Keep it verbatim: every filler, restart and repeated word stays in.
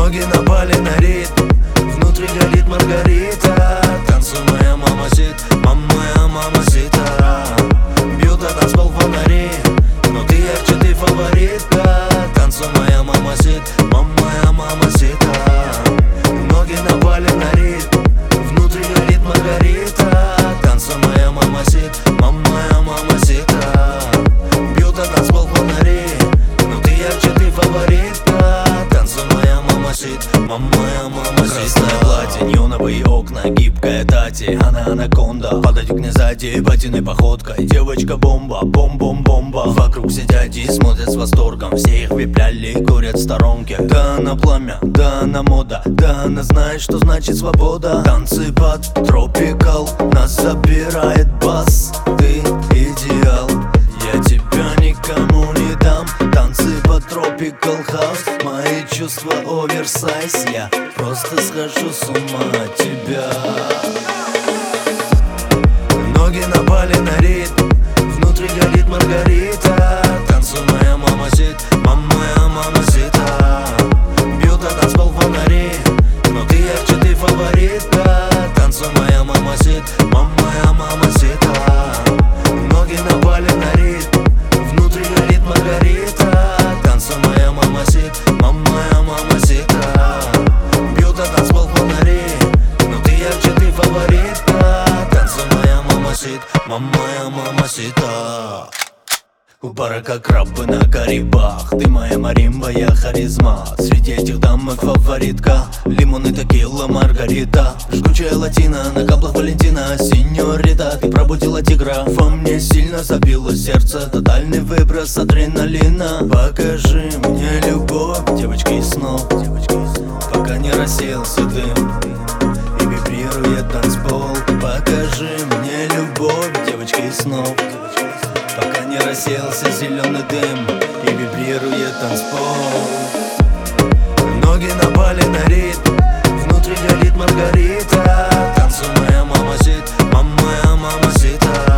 Ноги напали на ритм, внутри горит Маргарита. Танцуй, моя мамасит, мама, моя мамасита. Бьют на танцпол фонари, но ты ярче, ты фаворитка. Танцуй, моя мамасит, мама, моя мамасита. Ноги напали на ритм, внутри горит Маргарита. Танцуй, моя мамасит, мама, моя мамасита. Бьют на танцпол фонари, но ты ярче, ты фаворитка. Танцуй, моя мамасит, мама, моя мамасита. Красное платье, неоновые окна, гибкая тати. Она анаконда, падать к ней сзади патиной походкой. Девочка бомба, бом-бом-бомба. Вокруг сидят и смотрят с восторгом. Все их випляли и курят в сторонке. Да она пламя, да она мода, да она знает, что значит свобода. Танцы под тропикал, нас забирает бас. Ты идеал, я тебя никому не дам. Танцы под tropical house, мои чувства оверсайз. Я просто схожу с ума от тебя. Ноги напали на ритм, внутри горит Маргарита. Танцуй, моя мамасит, мама, моя мамасита. Бьют на танцпол фонари, но ты ярче, ты фаворитка. Танцуй, моя мамасит, мама, моя мамасита. Ноги напали на ритм, внутри горит Маргарита. Танцуй, моя мамасит, мама, моя мамасита. Бьют на танцпол фонари, но ты ярче, ты фаворитка. Танцуй, моя мамасит, мама, моя мамасита. У бара как крабы на карибах. Ты моя маримба, я харизма. Среди этих дамок фаворитка. Лимон и текила, Маргарита. Жгучая латина, на каблах Валентина. Синьорита, ты пробудила тигра. Во мне сильно забилось сердце. Тотальный выброс адреналина. Покажи мне любовь, девочки из снов. Пока не рассеялся дым и вибрирует танцпол. Покажи мне любовь, девочки из снов. Пока не рассеялся зеленый дым и вибрирует танцпол. Ноги напали на ритм, внутри горит Маргарита. Танцуй, моя мамасит, мама, моя мамасита.